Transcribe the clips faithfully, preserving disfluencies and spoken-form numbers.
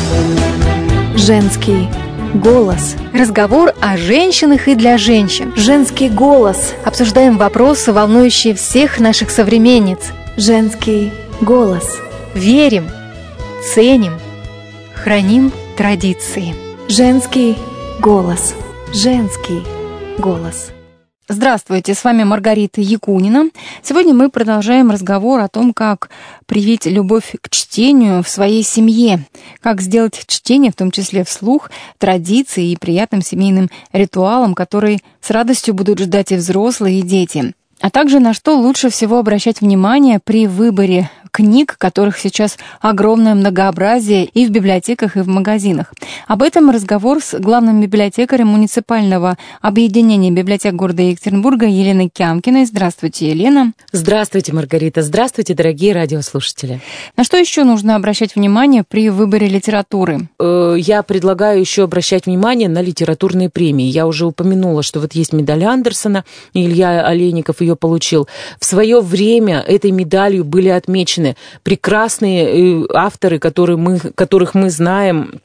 Женский голос. Разговор о женщинах и для женщин. Женский голос. Обсуждаем вопросы, волнующие всех наших современниц. Женский голос. Верим, ценим, храним традиции. Женский голос. Женский голос. Здравствуйте, с вами Маргарита Якунина. Сегодня мы продолжаем разговор о том, как привить любовь к чтению в своей семье, как сделать чтение, в том числе вслух, традицией и приятным семейным ритуалом, который с радостью будут ждать и взрослые, и дети. А также на что лучше всего обращать внимание при выборе книг, которых сейчас огромное многообразие и в библиотеках, и в магазинах. Об этом разговор с главным библиотекарем муниципального объединения библиотек города Екатеринбурга Еленой Кямкиной. Здравствуйте, Елена. Здравствуйте, Маргарита. Здравствуйте, дорогие радиослушатели. На что еще нужно обращать внимание при выборе литературы? Я предлагаю еще обращать внимание на литературные премии. Я уже упомянула, что вот есть медаль Андерсона, Илья Олейников ее получил. В свое время этой медалью были отмечены прекрасные авторы, которые мы, которых мы знаем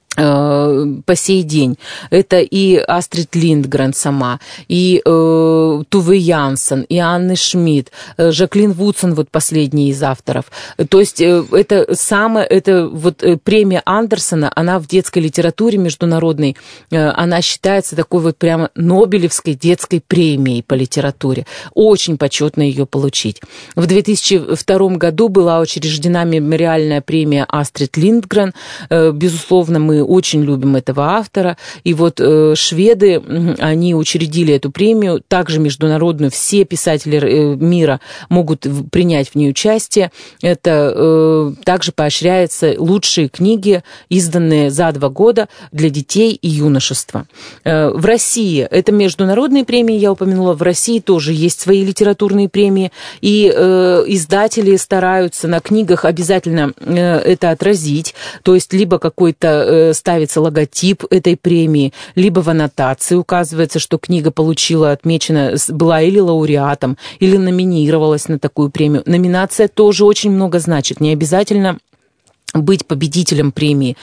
по сей день. Это и Астрид Линдгрен сама, и э, Туве Янсен, и Анны Шмидт, э, Жаклин Вудсон, вот последний из авторов. То есть э, это самая, это вот э, премия Андерсона, она в детской литературе международной, э, она считается такой вот прямо Нобелевской детской премией по литературе. Очень почетно ее получить. В две тысячи втором году была учреждена мемориальная премия Астрид Линдгрен. Э, безусловно, мы очень любим этого автора. И вот э, шведы, они учредили эту премию, также международную. Все писатели э, мира могут в, принять в ней участие. Это э, также поощряется лучшие книги, изданные за два года для детей и юношества. Э, в России, это международные премии, я упомянула, в России тоже есть свои литературные премии, и э, издатели стараются на книгах обязательно э, это отразить, то есть либо какой-то э, ставится логотип этой премии, либо в аннотации указывается, что книга получила, отмечена, была или лауреатом, или номинировалась на такую премию. Номинация тоже очень много значит, не обязательно быть победителем премии,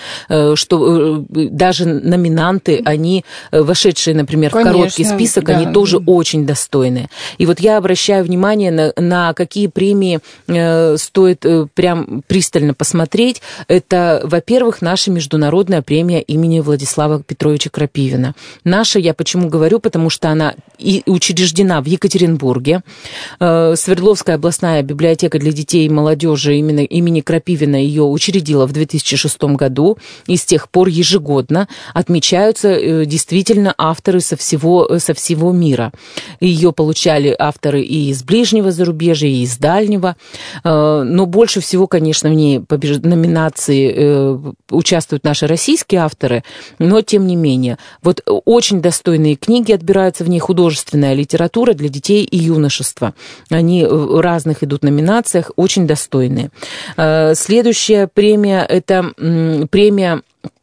что даже номинанты, они, вошедшие, например, в Конечно, короткий список, да. они тоже очень достойные. И вот я обращаю внимание на, на какие премии стоит прям пристально посмотреть. Это, во-первых, наша международная премия имени Владислава Петровича Крапивина. Наша, я почему говорю, потому что она и учреждена в Екатеринбурге. Свердловская областная библиотека для детей и молодежи именно имени Крапивина ее учредила в две тысячи шестом году, и с тех пор ежегодно отмечаются действительно авторы со всего, со всего мира. Ее получали авторы и из ближнего зарубежья, и из дальнего, но больше всего, конечно, в ней номинации участвуют наши российские авторы, но тем не менее. Вот очень достойные книги отбираются в ней, художественная литература для детей и юношества. Они в разных идут номинациях, очень достойные. Следующая премия – это премия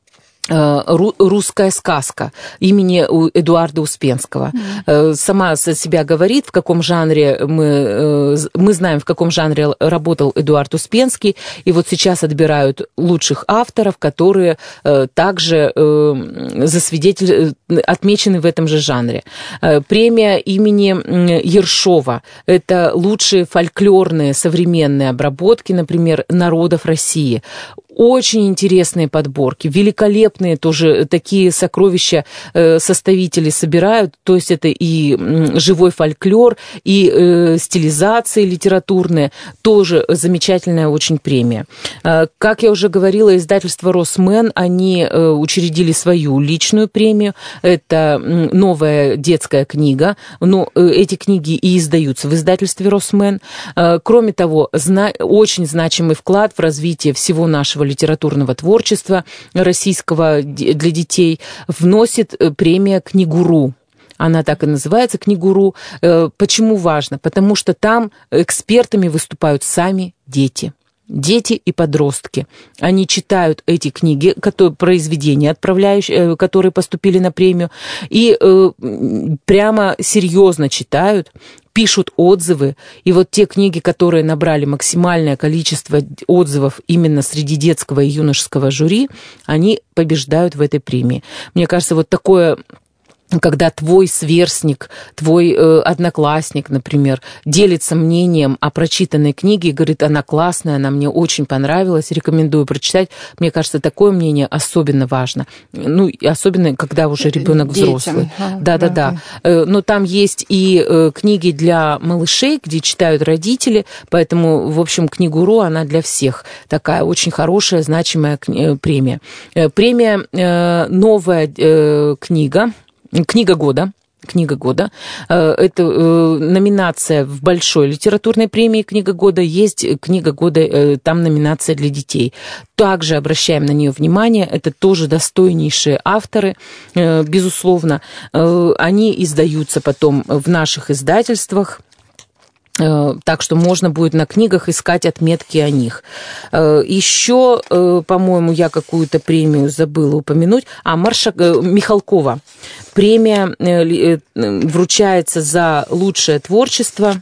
«Русская сказка» имени Эдуарда Успенского. Mm. Сама за себя говорит, в каком жанре мы, мы знаем, в каком жанре работал Эдуард Успенский, и вот сейчас отбирают лучших авторов, которые также засвидетель... отмечены в этом же жанре. Премия имени Ершова – это лучшие фольклорные современные обработки, например, народов России. Очень интересные подборки, великолепные тоже такие сокровища составители собирают, то есть это и живой фольклор, и стилизации литературные, тоже замечательная очень премия. Как я уже говорила, издательство «Росмен», они учредили свою личную премию, это новая детская книга, но эти книги и издаются в издательстве «Росмен». Кроме того, очень значимый вклад в развитие всего нашего литературного творчества российского для детей вносит премия «Книгуру». Она так и называется, «Книгуру». Почему важно? Потому что там экспертами выступают сами дети. Дети и подростки. Они читают эти книги, которые, произведения, отправляющие, которые поступили на премию, и э, прямо серьезно читают, пишут отзывы, и вот те книги, которые набрали максимальное количество отзывов именно среди детского и юношеского жюри, они побеждают в этой премии. Мне кажется, вот такое... Когда твой сверстник, твой э, одноклассник, например, делится мнением о прочитанной книге и говорит, она классная, она мне очень понравилась, рекомендую прочитать. Мне кажется, такое мнение особенно важно. Ну, и особенно, когда уже ребенок взрослый. Да-да-да. Э, но там есть и э, книги для малышей, где читают родители, поэтому, в общем, Книгу.ру, она для всех такая очень хорошая, значимая кни- премия. Э, премия э, «Новая э, книга». Книга года. Книга года. Это номинация в большой литературной премии «Книга года». Есть «Книга года», там номинация для детей. Также обращаем на нее внимание. Это тоже достойнейшие авторы, безусловно. Они издаются потом в наших издательствах. Так что можно будет на книгах искать отметки о них. Еще, по-моему, я какую-то премию забыла упомянуть. А, Марша... Михалкова. Премия вручается за лучшее творчество.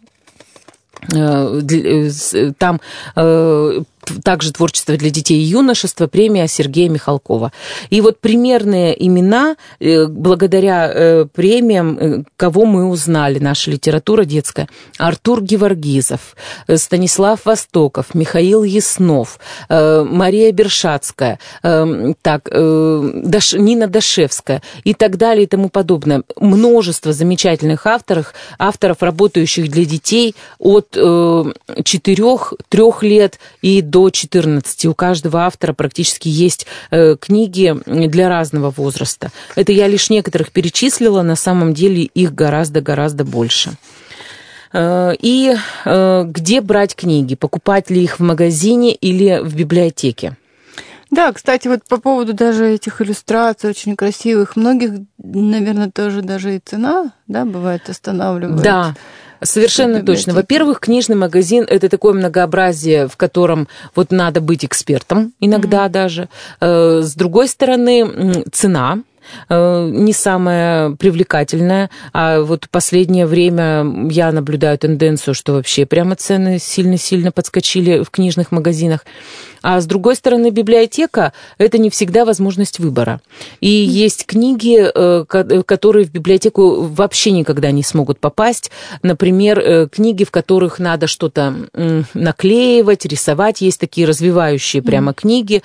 Там также творчество для детей и юношества, премия Сергея Михалкова. И вот примерные имена, благодаря премиям, кого мы узнали, наша литература детская: Артур Геворгизов, Станислав Востоков, Михаил Яснов, Мария Бершацкая, так, Нина Дашевская и так далее и тому подобное. Множество замечательных авторов, авторов, работающих для детей от четырёх-трёх лет и до до четырнадцати. У каждого автора практически есть э, книги для разного возраста. Это я лишь некоторых перечислила, на самом деле их гораздо-гораздо больше. Э, и э, где брать книги? Покупать ли их в магазине или в библиотеке? Да, кстати, вот по поводу даже этих иллюстраций очень красивых, многих, наверное, тоже даже и цена, да, бывает, останавливает. Да. Совершенно точно. Во-первых, книжный магазин – это такое многообразие, в котором вот надо быть экспертом иногда mm-hmm. даже. С другой стороны, цена не самая привлекательная, а вот в последнее время я наблюдаю тенденцию, что вообще прямо цены сильно-сильно подскочили в книжных магазинах. А с другой стороны, библиотека – это не всегда возможность выбора. И есть книги, которые в библиотеку вообще никогда не смогут попасть. Например, книги, в которых надо что-то наклеивать, рисовать. Есть такие развивающие прямо книги,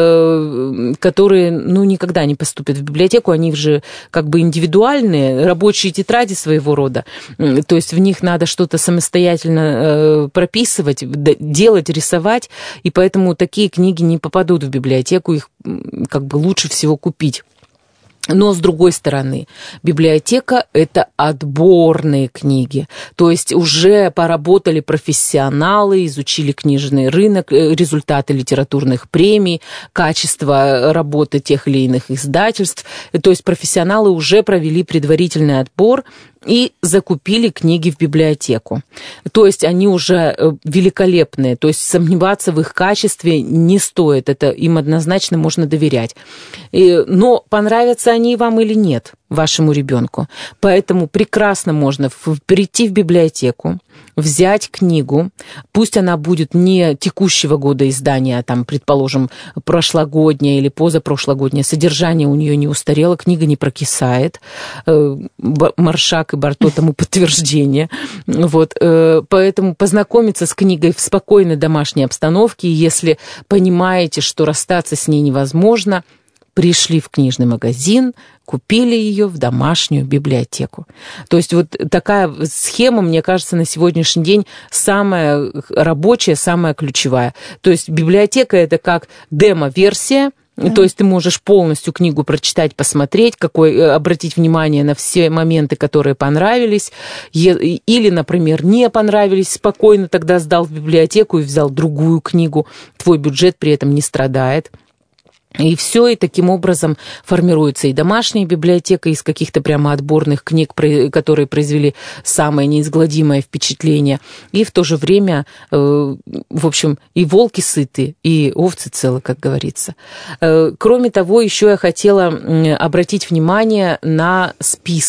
которые ну, никогда не поступят в библиотеку. Они же как бы индивидуальные, рабочие тетради своего рода. То есть в них надо что-то самостоятельно прописывать, делать, рисовать. И поэтому такие книги не попадут в библиотеку, их как бы лучше всего купить. Но, с другой стороны, библиотека – это отборные книги. То есть уже поработали профессионалы, изучили книжный рынок, результаты литературных премий, качество работы тех или иных издательств. То есть профессионалы уже провели предварительный отбор и закупили книги в библиотеку. То есть они уже великолепные, то есть сомневаться в их качестве не стоит, это им однозначно можно доверять. Но понравятся они вам или нет, вашему ребенку. Поэтому прекрасно можно прийти в библиотеку, взять книгу, пусть она будет не текущего года издания, а там, предположим, прошлогодняя или позапрошлогодняя, содержание у нее не устарело, книга не прокисает, Маршак и Барто тому подтверждение. Вот, поэтому познакомиться с книгой в спокойной домашней обстановке, если понимаете, что расстаться с ней невозможно, пришли в книжный магазин, купили ее в домашнюю библиотеку. То есть вот такая схема, мне кажется, на сегодняшний день самая рабочая, самая ключевая. То есть библиотека – это как демо-версия, mm-hmm. то есть ты можешь полностью книгу прочитать, посмотреть, какой, обратить внимание на все моменты, которые понравились, или, например, не понравились, спокойно тогда сдал в библиотеку и взял другую книгу, твой бюджет при этом не страдает. И все, и таким образом формируется и домашняя библиотека из каких-то прямо отборных книг, которые произвели самое неизгладимое впечатление. И в то же время, в общем, и волки сыты, и овцы целы, как говорится. Кроме того, еще я хотела обратить внимание на списки.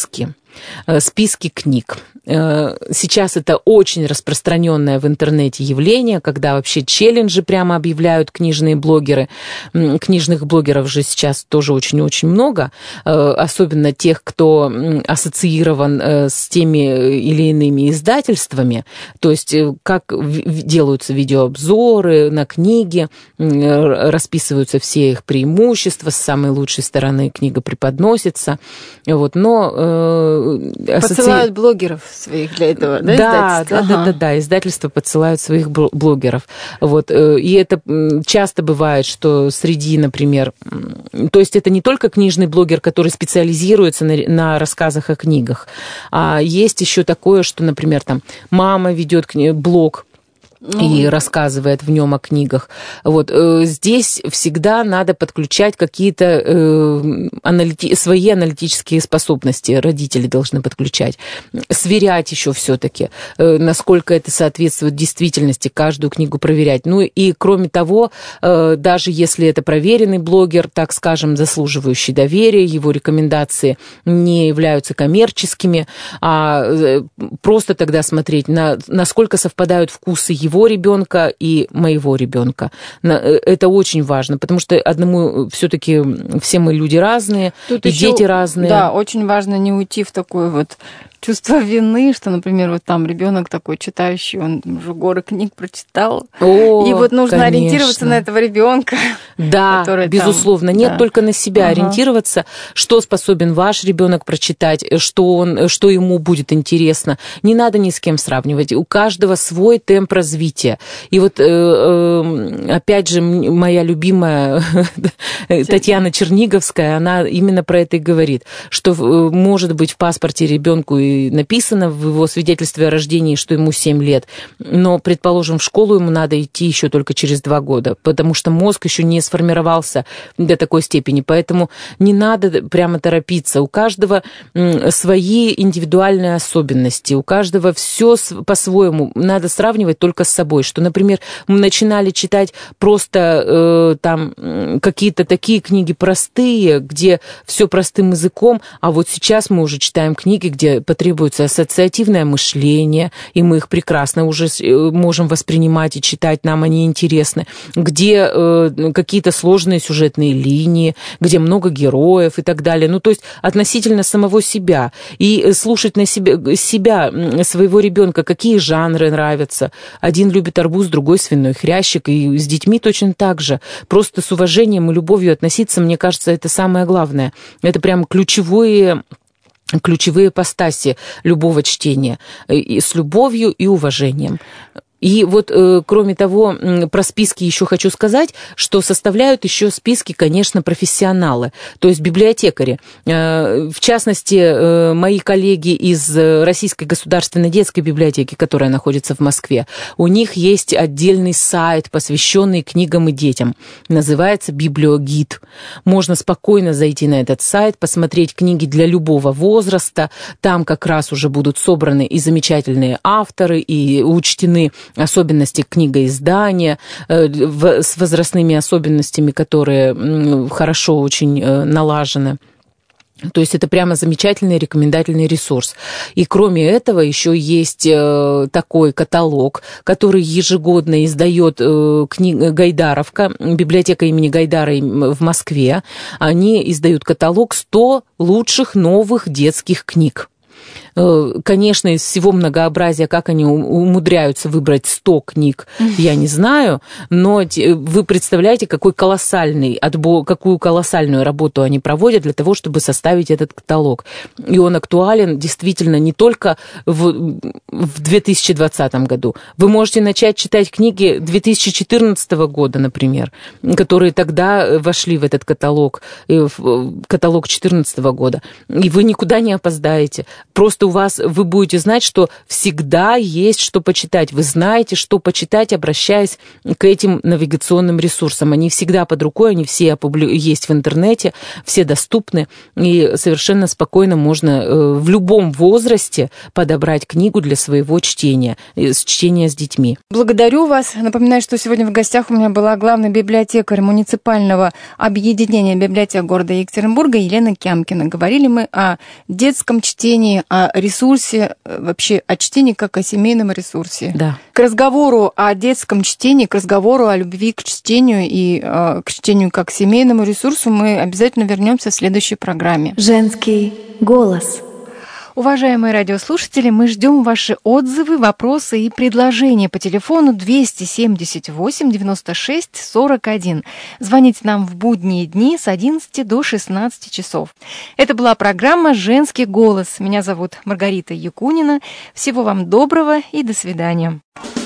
Списки книг. Сейчас это очень распространенное в интернете явление, когда вообще челленджи прямо объявляют книжные блогеры. Книжных блогеров же сейчас тоже очень-очень много, особенно тех, кто ассоциирован с теми или иными издательствами. То есть как делаются видеообзоры на книги, расписываются все их преимущества, с самой лучшей стороны книга преподносится. Вот, но ассоци... Посылают блогеров своих для этого, да, да, издательства? Да, ага. да, да, да, издательства подсылают своих блогеров. Вот, и это часто бывает, что среди, например, то есть это не только книжный блогер, который специализируется на, на рассказах о книгах, а есть еще такое, что, например, там мама ведет блог, и рассказывает в нем о книгах. Вот. Здесь всегда надо подключать какие-то э, аналити... свои аналитические способности, родители должны подключать. Сверять еще все-таки, э, насколько это соответствует действительности, каждую книгу проверять. Ну и кроме того, э, даже если это проверенный блогер, так скажем, заслуживающий доверия, его рекомендации не являются коммерческими, а э, просто тогда смотреть, на, насколько совпадают вкусы его его ребенка и моего ребенка. Это очень важно, потому что одному все-таки все мы люди разные, Тут и еще, дети разные. Да, очень важно не уйти в такой вот чувство вины, что, например, вот там ребенок такой читающий, он уже горы книг прочитал, О, и вот нужно конечно. ориентироваться на этого ребенка. Да, безусловно, там, нет, да. только на себя ага. ориентироваться, что способен ваш ребенок прочитать, что он, что ему будет интересно. Не надо ни с кем сравнивать. У каждого свой темп развития. И вот опять же моя любимая Татьяна Черниговская, она именно про это и говорит, что может быть в паспорте ребенку написано в его свидетельстве о рождении, что ему семь лет, но, предположим, в школу ему надо идти еще только через два года, потому что мозг еще не сформировался до такой степени, поэтому не надо прямо торопиться. У каждого свои индивидуальные особенности, у каждого все по-своему. Надо сравнивать только с собой, что, например, мы начинали читать просто э, там какие-то такие книги простые, где все простым языком, а вот сейчас мы уже читаем книги, где потребуется ассоциативное мышление, и мы их прекрасно уже можем воспринимать и читать, нам они интересны, где э, какие-то сложные сюжетные линии, где много героев и так далее. Ну, то есть относительно самого себя. И слушать на себя, себя своего ребенка, какие жанры нравятся. Один любит арбуз, другой свиной хрящик, и с детьми точно так же. Просто с уважением и любовью относиться, мне кажется, это самое главное. Это прям ключевые... ключевые ипостаси любого чтения, и с любовью и уважением. И вот, кроме того, про списки еще хочу сказать, что составляют еще списки, конечно, профессионалы, то есть библиотекари. В частности, мои коллеги из Российской государственной детской библиотеки, которая находится в Москве, у них есть отдельный сайт, посвященный книгам и детям. Называется «Библиогид». Можно спокойно зайти на этот сайт, посмотреть книги для любого возраста. Там как раз уже будут собраны и замечательные авторы, и учтены особенности книгоиздания, с возрастными особенностями, которые хорошо очень налажены. То есть это прямо замечательный рекомендательный ресурс. И кроме этого еще есть такой каталог, который ежегодно издает книга Гайдаровка, библиотека имени Гайдара в Москве. Они издают каталог сто лучших новых детских книг. Конечно, из всего многообразия, как они умудряются выбрать сто книг, я не знаю, но вы представляете, какой колоссальный отбор, какую колоссальную работу они проводят для того, чтобы составить этот каталог. И он актуален действительно не только в, в две тысячи двадцатом году. Вы можете начать читать книги две тысячи четырнадцатого года, например, которые тогда вошли в этот каталог, в каталог две тысячи четырнадцатого года, и вы никуда не опоздаете. Просто у вас, вы будете знать, что всегда есть что почитать. Вы знаете, что почитать, обращаясь к этим навигационным ресурсам. Они всегда под рукой, они все опублю... есть в интернете, все доступны, и совершенно спокойно можно в любом возрасте подобрать книгу для своего чтения, с чтения с детьми. Благодарю вас. Напоминаю, что сегодня в гостях у меня была главный библиотекарь муниципального объединения библиотек города Екатеринбурга Елена Кямкина. Говорили мы о детском чтении, о ресурсе, вообще о чтении как о семейном ресурсе. Да. К разговору о детском чтении, к разговору о любви к чтению и э, к чтению как к семейному ресурсу мы обязательно вернемся в следующей программе. Женский голос. Уважаемые радиослушатели, мы ждем ваши отзывы, вопросы и предложения по телефону двести семьдесят восемь девяносто шесть сорок один. Звоните нам в будние дни с одиннадцати до шестнадцати часов. Это была программа «Женский голос». Меня зовут Маргарита Якунина. Всего вам доброго и до свидания.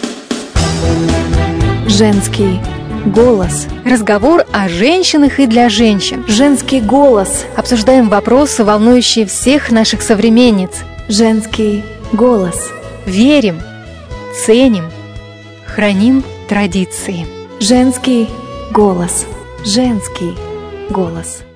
Женский голос. Разговор о женщинах и для женщин. Женский голос. Обсуждаем вопросы, волнующие всех наших современниц. Женский голос. Верим, ценим, храним традиции. Женский голос. Женский голос.